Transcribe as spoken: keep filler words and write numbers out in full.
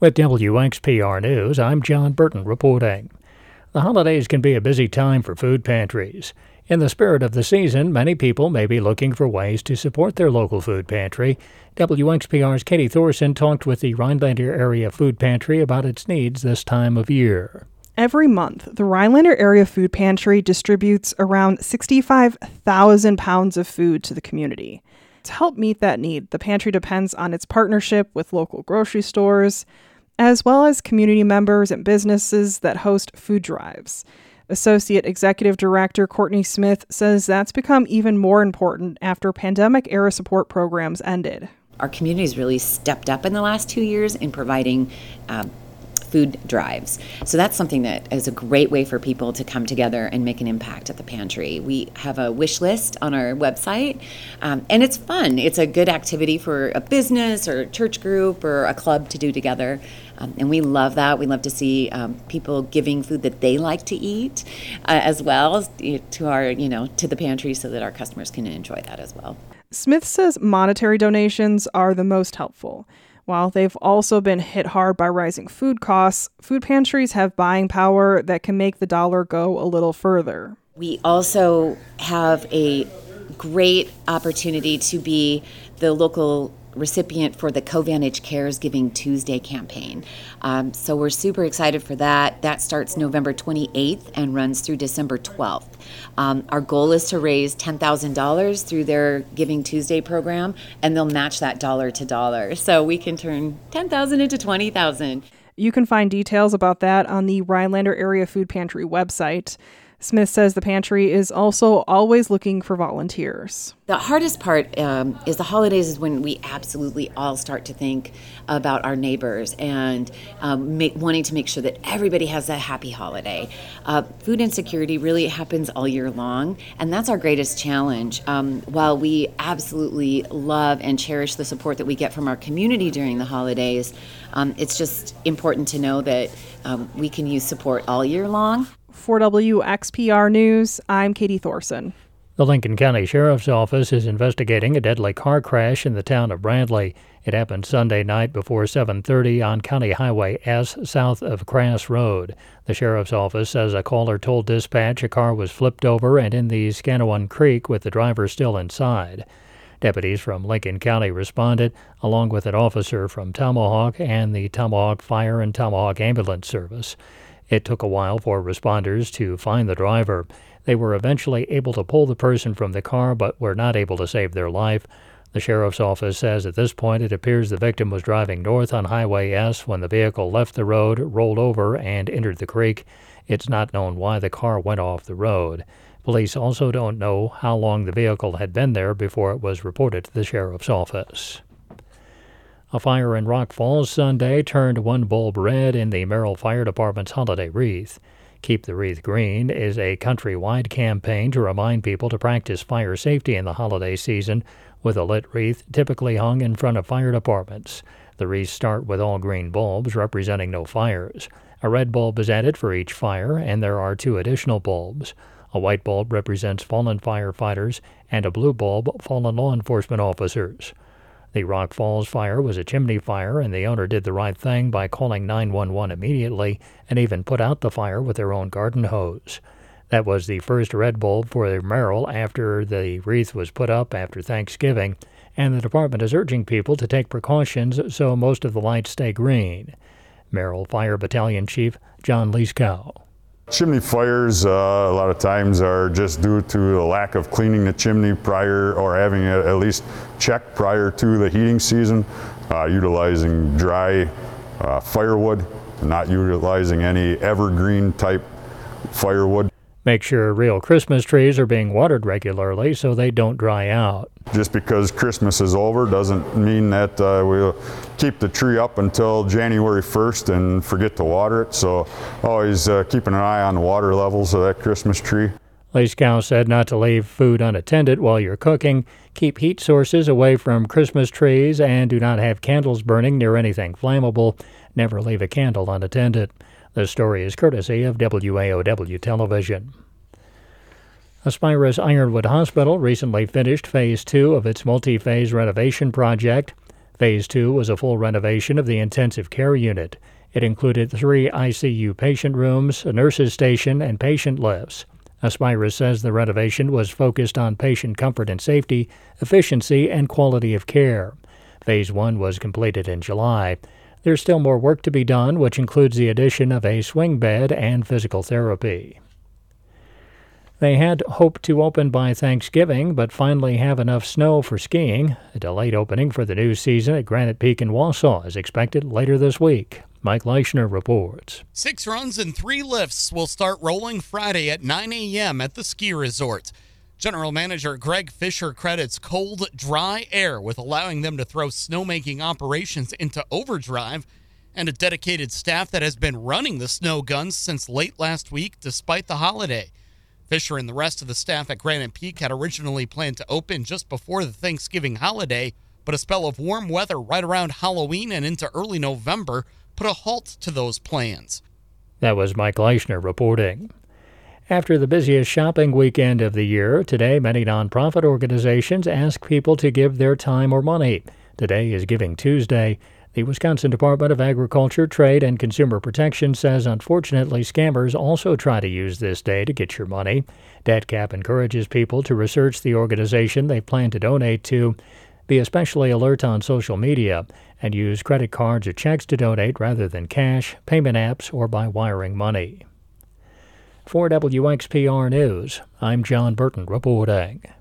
With W X P R News, I'm John Burton reporting. The holidays can be a busy time for food pantries. In the spirit of the season, many people may be looking for ways to support their local food pantry. W X P R's Katie Thorson talked with the Rhinelander Area Food Pantry about its needs this time of year. Every month, the Rhinelander Area Food Pantry distributes around sixty-five thousand pounds of food to the community. To help meet that need, the pantry depends on its partnership with local grocery stores, as well as community members and businesses that host food drives. Associate Executive Director Courtney Smith says that's become even more important after pandemic-era support programs ended. Our community's really stepped up in the last two years in providing uh, food drives. So that's something that is a great way for people to come together and make an impact at the pantry. We have a wish list on our website, um, and it's fun. It's a good activity for a business or a church group or a club to do together. Um, and we love that. We love to see um, people giving food that they like to eat, uh, as well as to our, you know, to the pantry, so that our customers can enjoy that as well. Smith says monetary donations are the most helpful. While they've also been hit hard by rising food costs, food pantries have buying power that can make the dollar go a little further. We also have a great opportunity to be the local recipient for the CoVantage Cares Giving Tuesday campaign. Um, so we're super excited for that. That starts November twenty-eighth and runs through December twelfth. Um, our goal is to raise ten thousand dollars through their Giving Tuesday program, and they'll match that dollar to dollar. So we can turn ten thousand dollars into twenty thousand dollars. You can find details about that on the Rhinelander Area Food Pantry website. Smith says the pantry is also always looking for volunteers. The hardest part um, is the holidays is when we absolutely all start to think about our neighbors and um, make, wanting to make sure that everybody has a happy holiday. Uh, food insecurity really happens all year long, and that's our greatest challenge. Um, while we absolutely love and cherish the support that we get from our community during the holidays, um, it's just important to know that um, we can use support all year long. For W X P R News, I'm Katie Thorson. The Lincoln County Sheriff's Office is investigating a deadly car crash in the town of Bradley. It happened Sunday night before seven thirty on County Highway S south of Crass Road. The Sheriff's Office says a caller told dispatch a car was flipped over and in the Scanawan Creek with the driver still inside. Deputies from Lincoln County responded, along with an officer from Tomahawk and the Tomahawk Fire and Tomahawk Ambulance Service. It took a while for responders to find the driver. They were eventually able to pull the person from the car, but were not able to save their life. The sheriff's office says at this point it appears the victim was driving north on Highway S when the vehicle left the road, rolled over, and entered the creek. It's not known why the car went off the road. Police also don't know how long the vehicle had been there before it was reported to the sheriff's office. A fire in Rock Falls Sunday turned one bulb red in the Merrill Fire Department's holiday wreath. Keep the Wreath Green is a countrywide campaign to remind people to practice fire safety in the holiday season, with a lit wreath typically hung in front of fire departments. The wreaths start with all green bulbs representing no fires. A red bulb is added for each fire, and there are two additional bulbs. A white bulb represents fallen firefighters, and a blue bulb fallen law enforcement officers. The Rock Falls fire was a chimney fire, and the owner did the right thing by calling nine one one immediately and even put out the fire with their own garden hose. That was the first red bulb for the Merrill after the wreath was put up after Thanksgiving, and the department is urging people to take precautions so most of the lights stay green. Merrill Fire Battalion Chief John Leeskow. Chimney fires uh, a lot of times are just due to the lack of cleaning the chimney prior, or having it at least checked prior to the heating season, uh, utilizing dry uh, firewood, not utilizing any evergreen type firewood. Make sure real Christmas trees are being watered regularly so they don't dry out. Just because Christmas is over doesn't mean that uh, we'll keep the tree up until January first and forget to water it. So always uh, keeping an eye on the water levels of that Christmas tree. Leeskow said not to leave food unattended while you're cooking, keep heat sources away from Christmas trees, and do not have candles burning near anything flammable. Never leave a candle unattended. The story is courtesy of W A O W Television. Aspirus Ironwood Hospital recently finished Phase two of its multi-phase renovation project. Phase two was a full renovation of the intensive care unit. It included three I C U patient rooms, a nurse's station, and patient lifts. Aspira says the renovation was focused on patient comfort and safety, efficiency, and quality of care. Phase one was completed in July. There's still more work to be done, which includes the addition of a swing bed and physical therapy. They had hoped to open by Thanksgiving, but finally have enough snow for skiing. A delayed opening for the new season at Granite Peak in Wausau is expected later this week. Mike Leichner reports. Six runs and three lifts will start rolling Friday at nine a.m. at the ski resort. General Manager Greg Fisher credits cold, dry air with allowing them to throw snowmaking operations into overdrive, and a dedicated staff that has been running the snow guns since late last week despite the holiday. Fisher and the rest of the staff at Granite Peak had originally planned to open just before the Thanksgiving holiday, but a spell of warm weather right around Halloween and into early November put a halt to those plans. That was Mike Leichner reporting. After the busiest shopping weekend of the year, today many nonprofit organizations ask people to give their time or money. Today is Giving Tuesday. The Wisconsin Department of Agriculture, Trade, and Consumer Protection says unfortunately scammers also try to use this day to get your money. DebtCap encourages people to research the organization they plan to donate to, be especially alert on social media, and use credit cards or checks to donate rather than cash, payment apps, or by wiring money. For W X P R News, I'm John Burton reporting.